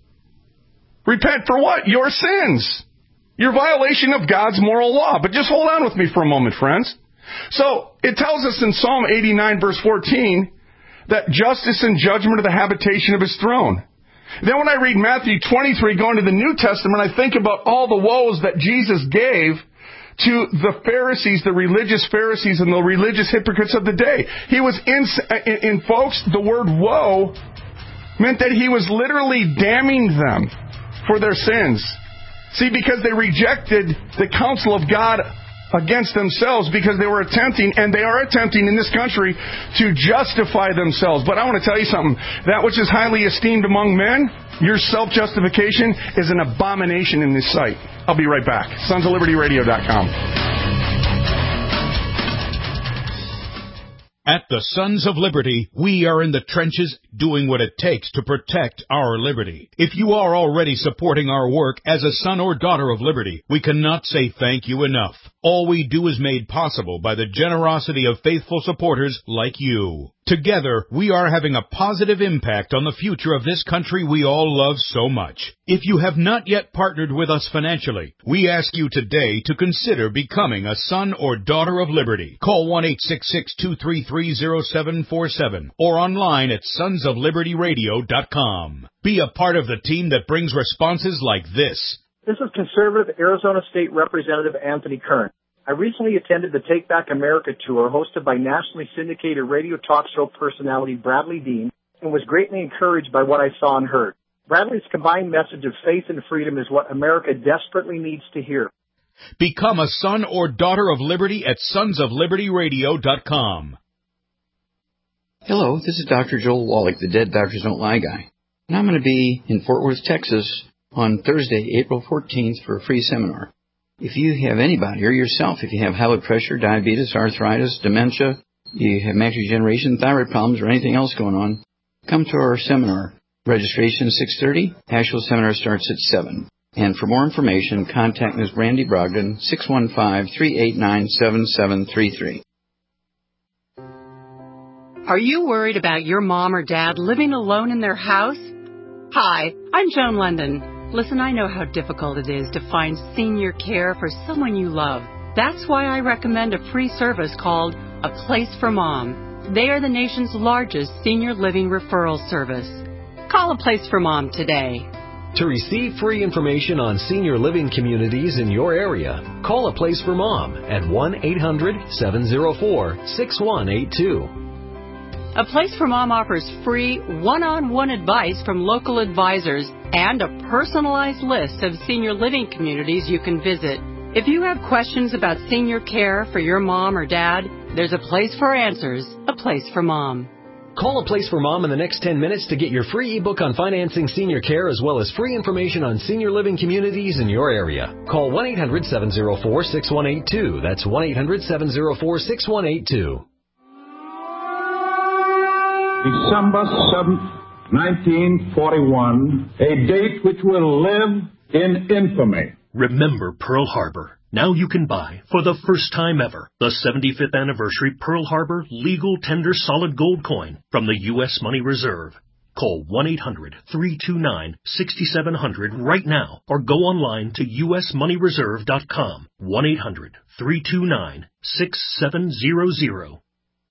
Repent for what? Your sins. Your violation of God's moral law. But just hold on with me for a moment, friends. So, it tells us in Psalm eighty-nine, verse fourteen, that justice and judgment are the habitation of his throne. Then when I read Matthew twenty-three, going to the New Testament, I think about all the woes that Jesus gave to the Pharisees, the religious Pharisees, and the religious hypocrites of the day. He was in, in, in folks, the word woe meant that he was literally damning them for their sins. See, because they rejected the counsel of God against themselves because they were attempting, and they are attempting in this country, to justify themselves. But I want to tell you something. That which is highly esteemed among men, your self-justification, is an abomination in this sight. I'll be right back. Sons of Liberty Radio dot com. At the Sons of Liberty, we are in the trenches doing what it takes to protect our liberty. If you are already supporting our work as a son or daughter of liberty, we cannot say thank you enough. All we do is made possible by the generosity of faithful supporters like you. Together, we are having a positive impact on the future of this country we all love so much. If you have not yet partnered with us financially, we ask you today to consider becoming a son or daughter of liberty. Call one eight six six, two three three, zero seven four seven or online at sons of liberty radio dot com. Be a part of the team that brings responses like this. This is conservative Arizona State Representative Anthony Kern. I recently attended the Take Back America tour hosted by nationally syndicated radio talk show personality Bradley Dean and was greatly encouraged by what I saw and heard. Bradley's combined message of faith and freedom is what America desperately needs to hear. Become a son or daughter of liberty at sons of liberty radio dot com. Hello, this is Doctor Joel Wallach, the Dead Doctors Don't Lie guy. And I'm going to be in Fort Worth, Texas on Thursday, April fourteenth for a free seminar. If you have anybody, or yourself, if you have high blood pressure, diabetes, arthritis, dementia, you have macular degeneration, thyroid problems, or anything else going on, come to our seminar. Registration is six thirty. Actual seminar starts at seven. And for more information, contact Miz Brandy Brogdon, six one five, three eight nine, seven seven three three. Are you worried about your mom or dad living alone in their house? Hi, I'm Joan London. Listen, I know how difficult it is to find senior care for someone you love. That's why I recommend a free service called A Place for Mom. They are the nation's largest senior living referral service. Call A Place for Mom today. To receive free information on senior living communities in your area, call A Place for Mom at one eight hundred, seven oh four, six one eight two. A Place for Mom offers free one-on-one advice from local advisors and a personalized list of senior living communities you can visit. If you have questions about senior care for your mom or dad, there's a place for answers, A Place for Mom. Call A Place for Mom in the next ten minutes to get your free ebook on financing senior care as well as free information on senior living communities in your area. Call one eight hundred, seven oh four, six one eight two. That's one eight hundred, seven oh four, six one eight two. December seventh, nineteen forty-one, a date which will live in infamy. Remember Pearl Harbor. Now you can buy, for the first time ever, the seventy-fifth anniversary Pearl Harbor legal tender solid gold coin from the U S Money Reserve. Call one eight hundred, three two nine, six seven zero zero right now or go online to U S money reserve dot com. one eight hundred, three two nine, six seven zero zero.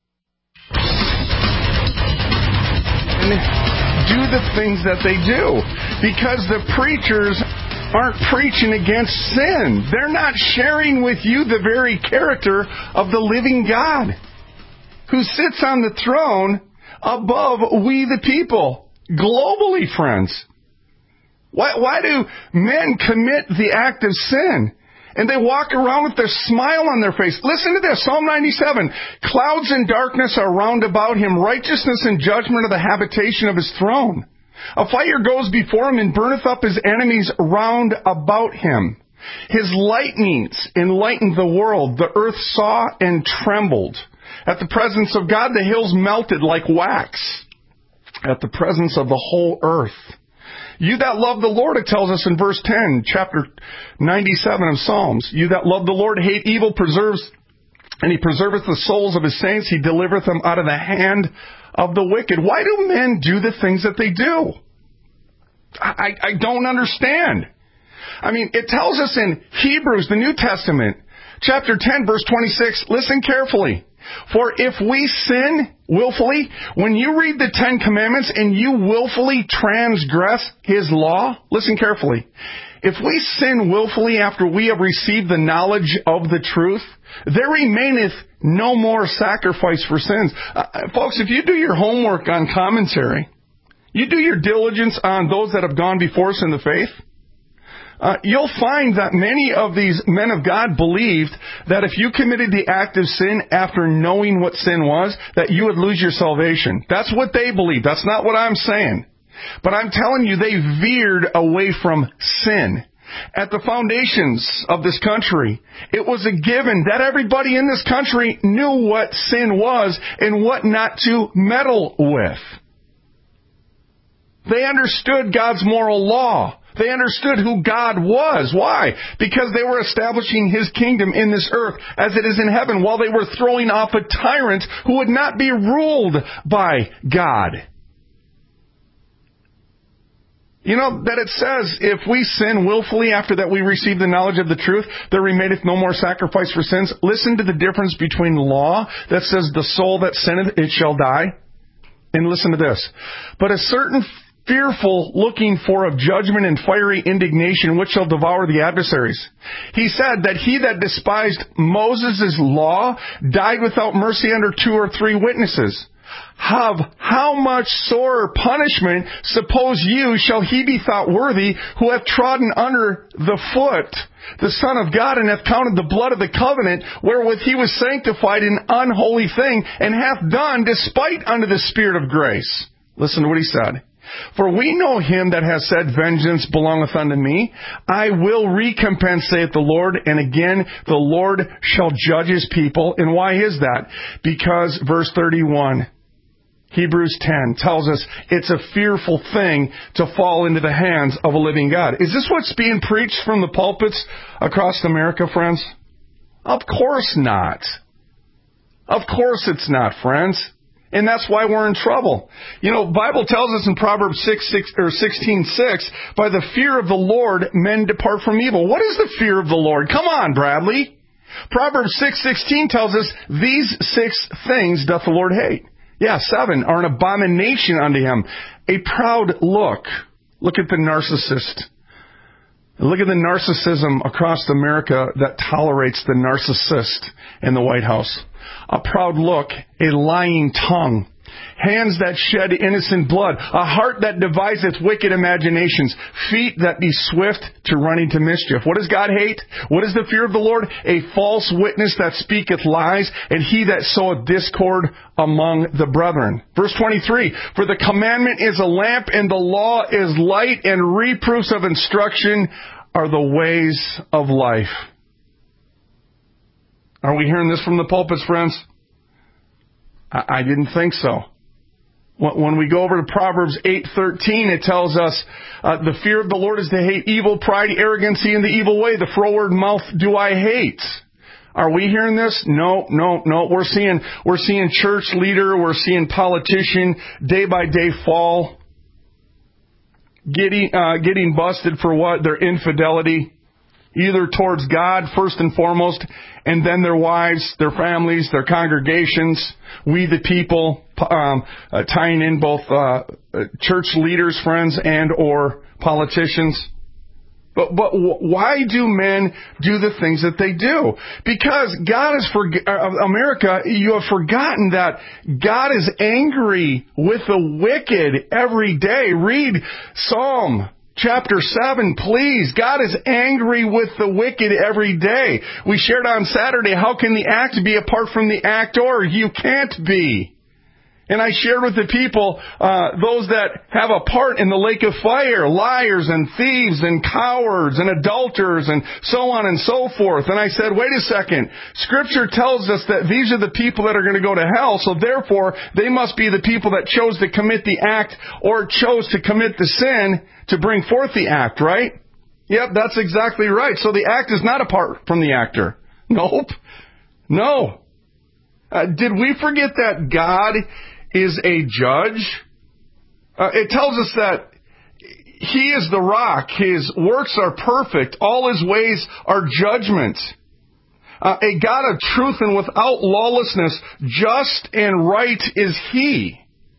And do the things that they do, because the preachers aren't preaching against sin. They're not sharing with you the very character of the living God who sits on the throne above we the people, globally, friends. Why, why do men commit the act of sin? And they walk around with their smile on their face. Listen to this, Psalm ninety-seven. Clouds and darkness are round about him. Righteousness and judgment are the habitation of his throne. A fire goes before him and burneth up his enemies round about him. His lightnings enlightened the world. The earth saw and trembled. At the presence of God, the hills melted like wax. At the presence of the whole earth. You that love the Lord, it tells us in verse ten, chapter ninety-seven of Psalms. You that love the Lord hate evil, preserves, and he preserveth the souls of his saints. He delivereth them out of the hand of the wicked. Why do men do the things that they do? I, I don't understand. I mean, it tells us in Hebrews, the New Testament, chapter ten, verse twenty-six, listen carefully. For if we sin willfully, when you read the Ten Commandments and you willfully transgress his law, listen carefully. If we sin willfully after we have received the knowledge of the truth, there remaineth no more sacrifice for sins. Uh, folks, if you do your homework on commentary, you do your diligence on those that have gone before us in the faith, uh, you'll find that many of these men of God believed that if you committed the act of sin after knowing what sin was, that you would lose your salvation. That's what they believed. That's not what I'm saying. But I'm telling you, they veered away from sin. At the foundations of this country, it was a given that everybody in this country knew what sin was and what not to meddle with. They understood God's moral law. They understood who God was. Why? Because they were establishing His kingdom in this earth as it is in heaven, while they were throwing off a tyrant who would not be ruled by God. You know that it says, if we sin willfully after that we receive the knowledge of the truth, there remaineth no more sacrifice for sins. Listen to the difference between law that says the soul that sinneth, it shall die. And listen to this. But a certain fearful looking for of judgment and fiery indignation which shall devour the adversaries. He said that he that despised Moses' law died without mercy under two or three witnesses. Have how much sorer punishment, suppose you, shall he be thought worthy, who hath trodden under the foot the Son of God, and hath counted the blood of the covenant, wherewith he was sanctified, an unholy thing, and hath done despite unto the Spirit of grace. Listen to what he said. For we know him that has said, vengeance belongeth unto me. I will recompense, saith the Lord. And again, the Lord shall judge his people. And why is that? Because, verse thirty-one, Hebrews ten tells us it's a fearful thing to fall into the hands of a living God. Is this what's being preached from the pulpits across America, friends? Of course not. Of course it's not, friends. And that's why we're in trouble. You know, Bible tells us in Proverbs six, six, or sixteen six, by the fear of the Lord, men depart from evil. What is the fear of the Lord? Come on, Bradley. Proverbs six sixteen tells us, these six things doth the Lord hate. Yeah, seven are an abomination unto him. A proud look. Look at the narcissist. Look at the narcissism across America that tolerates the narcissist in the White House. A proud look, a lying tongue, hands that shed innocent blood, a heart that deviseth wicked imaginations, feet that be swift to running to mischief. What does God hate? What is the fear of the Lord? A false witness that speaketh lies, and he that soweth discord among the brethren. Verse twenty-three, for the commandment is a lamp, and the law is light, and reproofs of instruction are the ways of life. Are we hearing this from the pulpits, friends? I, I didn't think so. When we go over to Proverbs eight thirteen, it tells us, uh, the fear of the Lord is to hate evil, pride, arrogancy, and the evil way. The froward mouth do I hate. Are we hearing this? No, no, no. We're seeing, we're seeing church leader, we're seeing politician day by day fall. Getting, uh, getting busted for what? Their infidelity. Either towards God, first and foremost, and then their wives, their families, their congregations, we the people, um, uh, tying in both uh, church leaders, friends, and or politicians. But but why do men do the things that they do? Because God is for uh, America. You have forgotten that God is angry with the wicked every day. Read Psalm Chapter seven, please. God is angry with the wicked every day. We shared on Saturday, how can the act be apart from the actor? You can't be. And I shared with the people, uh, those that have a part in the lake of fire, liars and thieves and cowards and adulterers and so on and so forth. And I said, wait a second. Scripture tells us that these are the people that are going to go to hell, so therefore they must be the people that chose to commit the act or chose to commit the sin to bring forth the act, right? Yep, that's exactly right. So the act is not apart from the actor. Nope. No. Uh, did we forget that God is a judge? Uh, it tells us that He is the rock. His works are perfect. All His ways are judgment. Uh, a God of truth and without lawlessness, just and right is He.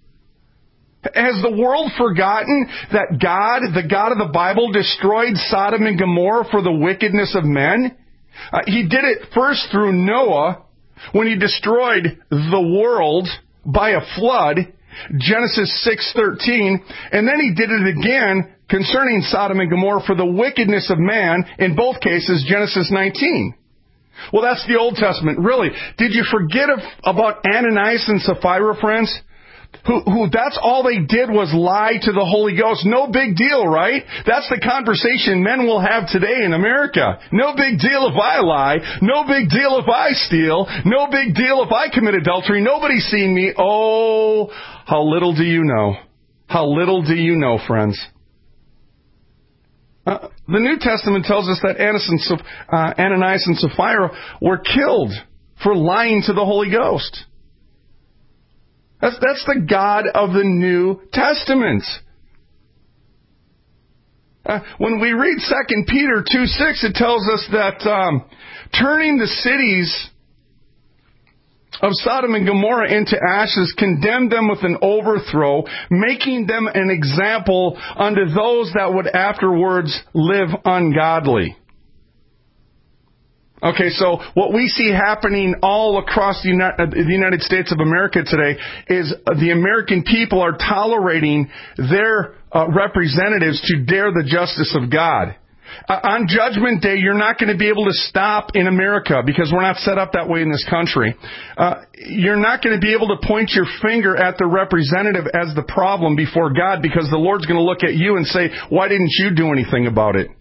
Has the world forgotten that God, the God of the Bible, destroyed Sodom and Gomorrah for the wickedness of men? Uh, he did it first through Noah, when he destroyed the world by a flood, Genesis six thirteen, and then he did it again concerning Sodom and Gomorrah for the wickedness of man, in both cases, Genesis nineteen. Well, that's the Old Testament. Really, did you forget of, about Ananias and Sapphira, friends? Who, who, that's all they did was lie to the Holy Ghost. No big deal, right? That's the conversation men will have today in America. No big deal if I lie. No big deal if I steal. No big deal if I commit adultery. Nobody's seen me. Oh, how little do you know? How little do you know, friends? Uh, the New Testament tells us that Ananias and, uh, Ananias and Sapphira were killed for lying to the Holy Ghost. That's, that's the God of the New Testament. Uh, when we read Second Peter two six, it tells us that um, turning the cities of Sodom and Gomorrah into ashes, condemned them with an overthrow, making them an example unto those that would afterwards live ungodly. Okay, so what we see happening all across the United States of America today is the American people are tolerating their uh, representatives to dare the justice of God. Uh, on Judgment Day, you're not going to be able to stop in America because we're not set up that way in this country. Uh, you're not going to be able to point your finger at the representative as the problem before God because the Lord's going to look at you and say, why didn't you do anything about it?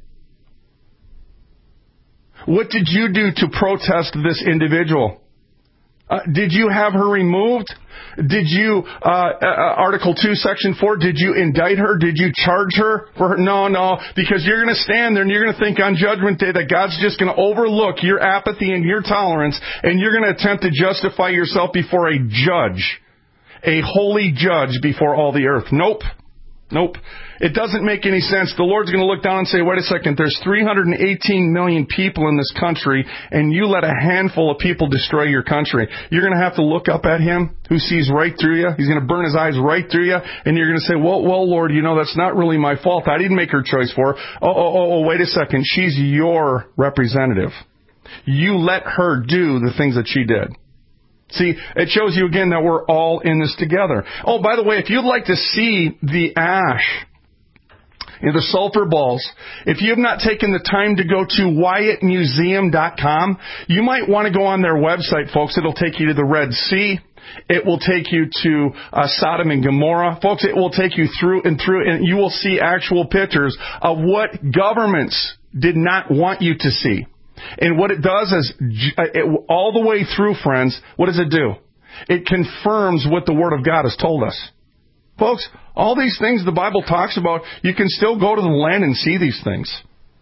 What did you do to protest this individual? Uh, did you have her removed? Did you, uh, uh, Article two, Section four, did you indict her? Did you charge her for her? No, no, because you're going to stand there and you're going to think on Judgment Day that God's just going to overlook your apathy and your tolerance, and you're going to attempt to justify yourself before a judge, a holy judge before all the earth. Nope. Nope. It doesn't make any sense. The Lord's going to look down and say, wait a second, there's three hundred eighteen million people in this country, and you let a handful of people destroy your country. You're going to have to look up at Him, who sees right through you. He's going to burn His eyes right through you, and you're going to say, well, well, Lord, you know, that's not really my fault. I didn't make her choice for her. Oh, oh, oh, oh, wait a second. She's your representative. You let her do the things that she did. See, it shows you again that we're all in this together. Oh, by the way, if you'd like to see the ash, you know, the sulfur balls, if you have not taken the time to go to Wyatt Museum dot com, you might want to go on their website, folks. It'll take you to the Red Sea. It will take you to uh, Sodom and Gomorrah. Folks, it will take you through and through, and you will see actual pictures of what governments did not want you to see. And what it does is, it, all the way through, friends, what does it do? It confirms what the Word of God has told us. Folks, all these things the Bible talks about, you can still go to the land and see these things.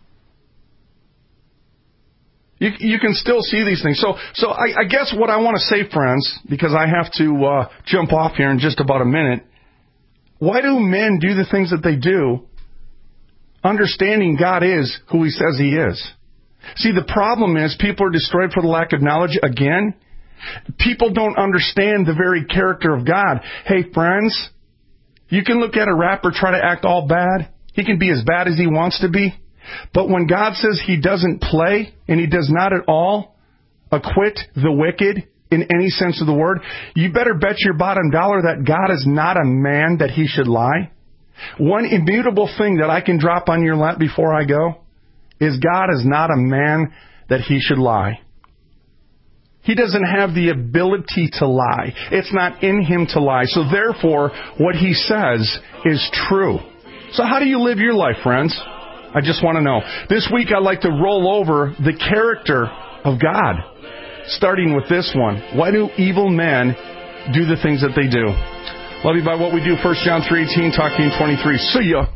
You, you can still see these things. So, so I, I guess what I want to say, friends, because I have to uh, jump off here in just about a minute, why do men do the things that they do, understanding God is who He says He is? See, the problem is people are destroyed for the lack of knowledge again. People don't understand the very character of God. Hey, friends, you can look at a rapper, try to act all bad. He can be as bad as he wants to be. But when God says He doesn't play, and He does not at all acquit the wicked in any sense of the word, you better bet your bottom dollar that God is not a man that He should lie. One immutable thing that I can drop on your lap before I go is God is not a man that He should lie. He doesn't have the ability to lie. It's not in Him to lie. So therefore, what He says is true. So how do you live your life, friends? I just want to know. This week I'd like to roll over the character of God, starting with this one. Why do evil men do the things that they do? Love you by what we do. First John three eighteen, talking twenty-three. See ya.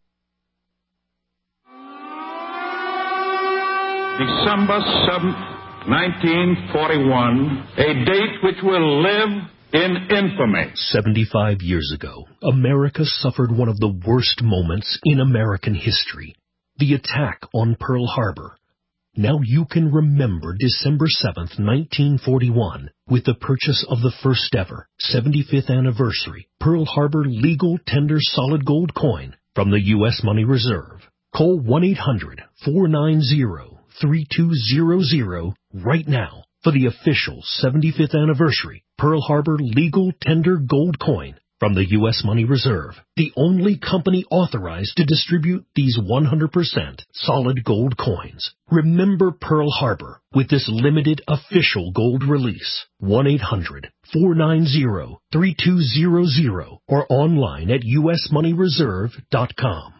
December seventh, nineteen forty-one, a date which will live in infamy. seventy-five years ago, America suffered one of the worst moments in American history, the attack on Pearl Harbor. Now you can remember December seventh, nineteen forty-one, with the purchase of the first ever seventy-fifth anniversary Pearl Harbor legal tender solid gold coin from the U S Money Reserve. Call one eight hundred, four nine zero, three two zero zero right now for the official seventy-fifth anniversary Pearl Harbor legal tender gold coin from the U S Money Reserve, the only company authorized to distribute these one hundred percent solid gold coins. Remember Pearl Harbor with this limited official gold release. one eight hundred four nine zero three two zero zero or online at U S money reserve dot com.